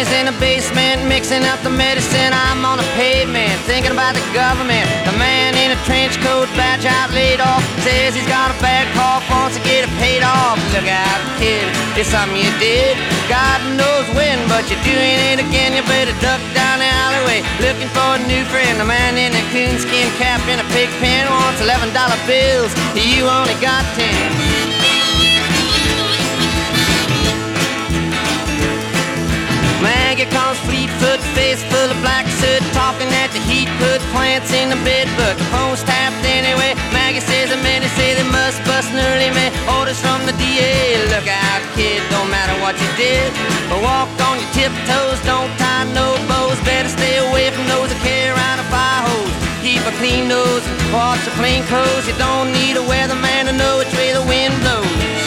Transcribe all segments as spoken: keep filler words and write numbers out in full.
Johnny's in the basement mixing up the medicine. I'm on the pavement thinking about the government. The man in a trench coat, badge out, laid off, says he's got a bad cough, wants to get it paid off. Look out, kid, it's something you did. God knows when, but you're doing it again. You better duck down the alleyway looking for a new friend. The man in a coonskin cap and a pig pen wants eleven dollar bills. You only got ten. Maggie comes Fleetfoot, face full of black soot, talking at the heat, put plants in the bed, but the phone's tapped anyway. Maggie says the men say they must bust an early man. Orders from the D A. Look out, kid, don't matter what you did, but walk on your tiptoes, don't tie no bows. Better stay away from those that carry around a fire hose. Keep a clean nose, wash your plain clothes. You don't need a weatherman to know which way the wind blows.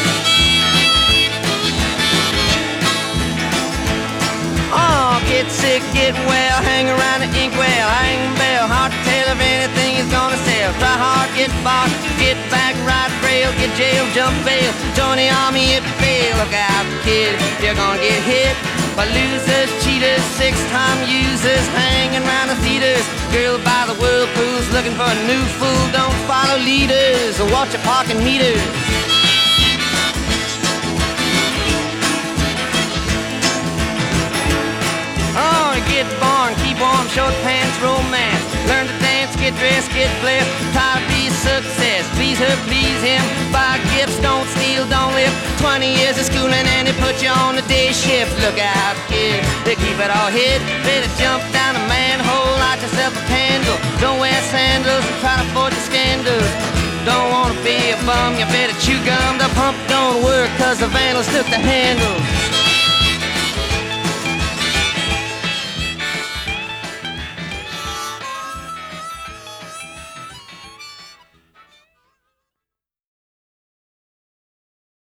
Oh, get sick, get well, hang around the inkwell, hang bell, hard to tell if anything is gonna sell. Try hard, get bought, get back, ride rail, get jail, jump bail, join the army if you fail. Look out, kid, you're gonna get hit by losers, cheaters, six-time users, hanging around the theaters. Girl by the whirlpools, looking for a new fool. Don't follow leaders or watch your parking meters. Oh, get born, keep warm, short pants, romance. Learn to dance, get dressed, get blessed. Try to be success, please her, please him. Buy gifts, don't steal, don't live. Twenty years of schooling and they put you on the day shift. Look out, kid, they keep it all hid. Better jump down a manhole, light yourself a candle. Don't wear sandals and try to avoid the scandals. Don't wanna be a bum, you better chew gum. The pump don't work cause the vandals took the handle.